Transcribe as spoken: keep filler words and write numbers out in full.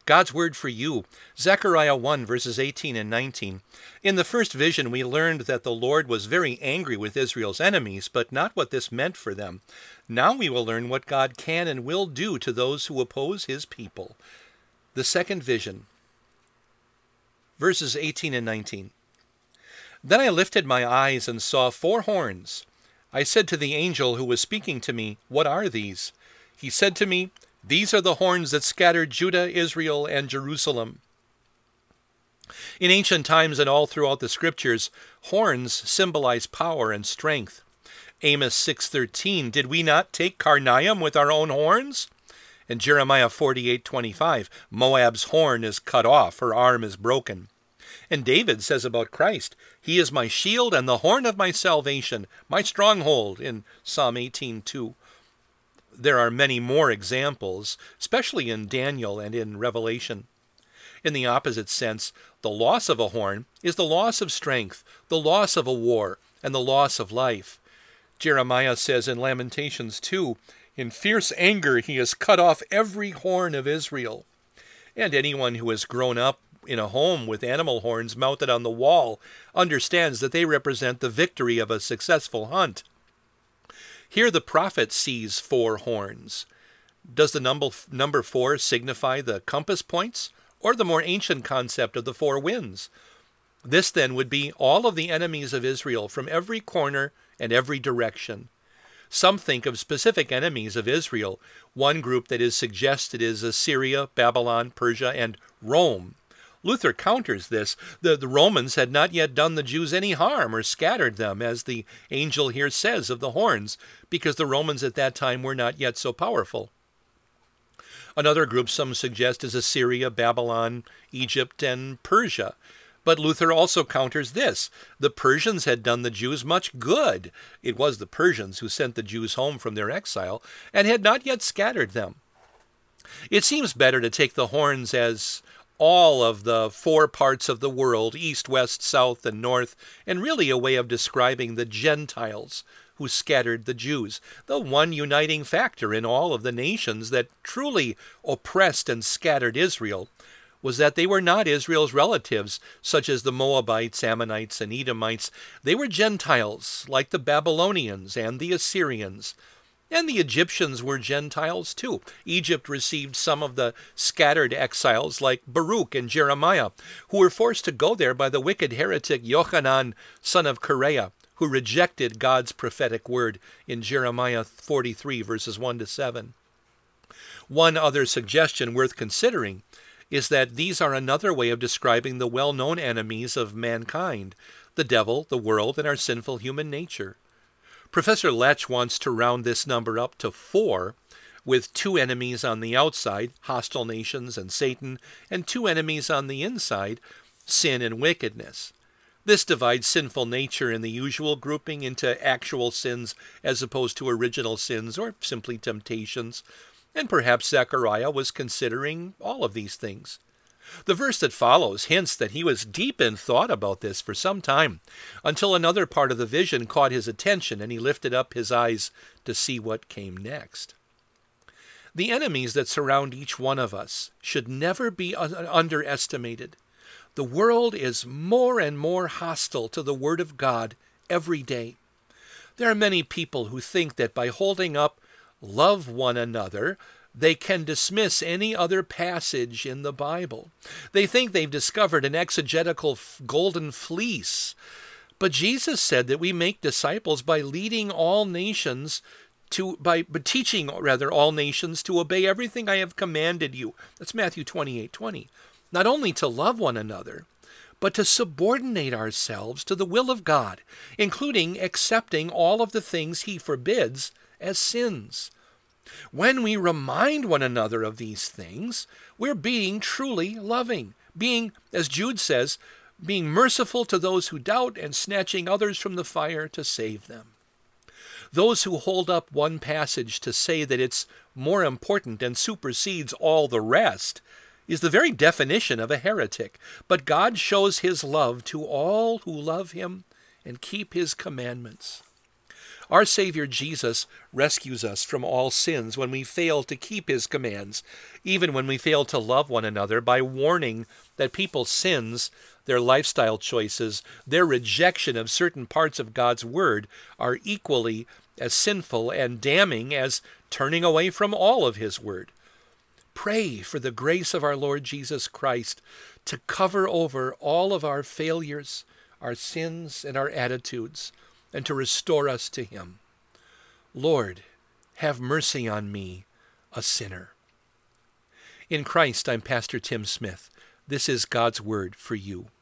God's word for you, Zechariah one, verses eighteen and nineteen. In the first vision, we learned that the Lord was very angry with Israel's enemies, but not what this meant for them. Now we will learn what God can and will do to those who oppose his people. The second vision, verses eighteen and nineteen. Then I lifted my eyes and saw four horns. I said to the angel who was speaking to me, "What are these?" He said to me, "These are the horns that scattered Judah, Israel, and Jerusalem." In ancient times and all throughout the scriptures, horns symbolize power and strength. Amos six thirteen, "Did we not take Karnaim with our own horns?" And Jeremiah forty-eight twenty-five, "Moab's horn is cut off, her arm is broken." And David says about Christ, "He is my shield and the horn of my salvation, my stronghold," in Psalm eighteen two. There are many more examples, especially in Daniel and in Revelation. In the opposite sense, the loss of a horn is the loss of strength, the loss of a war, and the loss of life. Jeremiah says in Lamentations two, "In fierce anger he has cut off every horn of Israel." And anyone who has grown up in a home with animal horns mounted on the wall understands that they represent the victory of a successful hunt. Here the prophet sees four horns. Does the number, number four signify the compass points, or the more ancient concept of the four winds? This then would be all of the enemies of Israel from every corner and every direction. Some think of specific enemies of Israel. One group that is suggested is Assyria, Babylon, Persia, and Rome. Luther counters this. The, the Romans had not yet done the Jews any harm or scattered them, as the angel here says of the horns, because the Romans at that time were not yet so powerful. Another group some suggest is Assyria, Babylon, Egypt, and Persia. But Luther also counters this. The Persians had done the Jews much good. It was the Persians who sent the Jews home from their exile, and had not yet scattered them. It seems better to take the horns as all of the four parts of the world, east, west, south, and north, and really a way of describing the Gentiles who scattered the Jews, the one uniting factor in all of the nations that truly oppressed and scattered Israel was that they were not Israel's relatives, such as the Moabites, Ammonites, and Edomites. They were Gentiles, like the Babylonians and the Assyrians. And the Egyptians were Gentiles too. Egypt received some of the scattered exiles like Baruch and Jeremiah, who were forced to go there by the wicked heretic Yochanan, son of Kareah, who rejected God's prophetic word in Jeremiah forty-three, verses one to seven. One other suggestion worth considering is that these are another way of describing the well-known enemies of mankind, the devil, the world, and our sinful human nature. Professor Lech wants to round this number up to four, with two enemies on the outside, hostile nations and Satan, and two enemies on the inside, sin and wickedness. This divides sinful nature in the usual grouping into actual sins as opposed to original sins or simply temptations, and perhaps Zechariah was considering all of these things. The verse that follows hints that he was deep in thought about this for some time, until another part of the vision caught his attention and he lifted up his eyes to see what came next. The enemies that surround each one of us should never be underestimated. The world is more and more hostile to the Word of God every day. There are many people who think that by holding up "love one another," they can dismiss any other passage in the Bible. They think they've discovered an exegetical golden fleece. But Jesus said that we make disciples by leading all nations to, by, by teaching rather all nations to obey everything I have commanded you. That's Matthew twenty-eight twenty. Not only to love one another, but to subordinate ourselves to the will of God, including accepting all of the things he forbids as sins. When we remind one another of these things, we're being truly loving, being, as Jude says, being merciful to those who doubt and snatching others from the fire to save them. Those who hold up one passage to say that it's more important and supersedes all the rest is the very definition of a heretic. But God shows his love to all who love him and keep his commandments. Our Savior Jesus rescues us from all sins when we fail to keep his commands, even when we fail to love one another, by warning that people's sins, their lifestyle choices, their rejection of certain parts of God's word are equally as sinful and damning as turning away from all of his word. Pray for the grace of our Lord Jesus Christ to cover over all of our failures, our sins, and our attitudes, and to restore us to him. Lord, have mercy on me, a sinner. In Christ, I'm Pastor Tim Smith. This is God's word for you.